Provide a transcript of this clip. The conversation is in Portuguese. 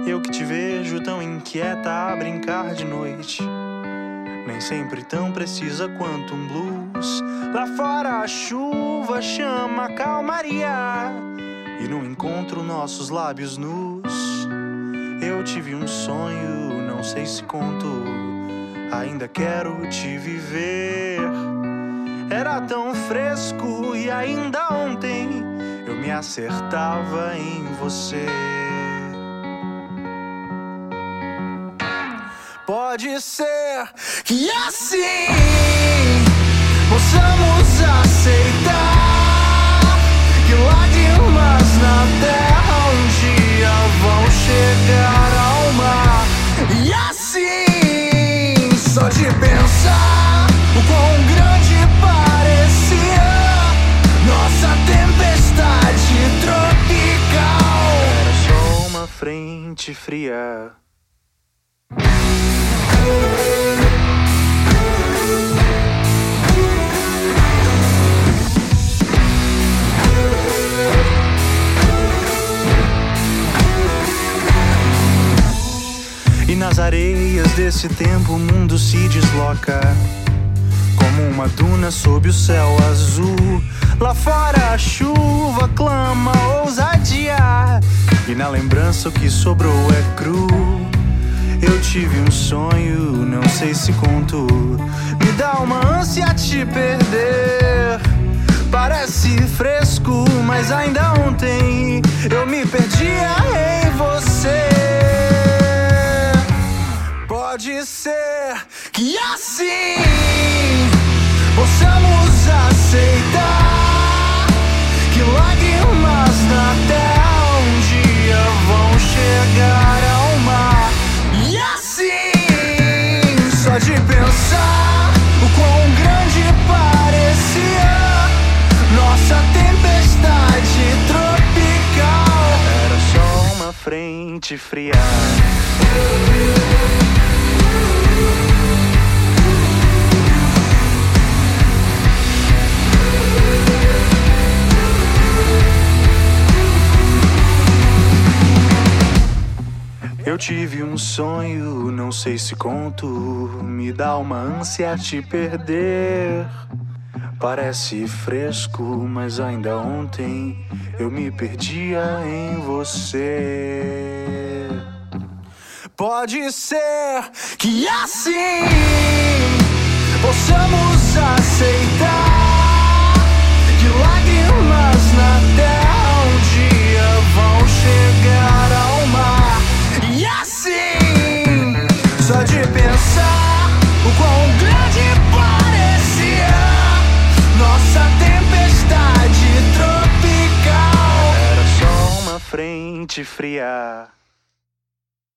Eu que te vejo tão inquieta a brincar de noite, nem sempre tão precisa quanto um blues. Lá fora a chuva chama a calmaria, e no encontro nossos lábios nus. Eu tive um sonho, não sei se conto, ainda quero te viver. Era tão fresco e ainda ontem eu me acertava em você. Pode ser que assim possamos aceitar que lágrimas na terra um dia vão chegar ao mar. E assim, só de pensar o quão grande parecia nossa tempestade tropical, era só uma frente fria. E nas areias desse tempo o mundo se desloca, como uma duna sob o céu azul. Lá fora a chuva clama ousadia, e na lembrança o que sobrou é cru. Eu tive um sonho, não sei se conto, me dá uma ânsia te perder. Parece fresco, mas ainda ontem eu me perdia em você. Pode ser que assim possamos aceitar que lágrimas na terra um dia vão chegar ao mar. E assim, só de pensar o quão grande parecia nossa tempestade tropical, era só uma frente fria. Eu tive um sonho, não sei se conto, me dá uma ânsia te perder. Parece fresco, mas ainda ontem eu me perdia em você. Pode ser que assim possamos aceitar que lágrimas na terra um dia vão chegar ao mar. E assim, só de pensar o quão grande parecia nossa tempestade tropical, era só uma frente fria.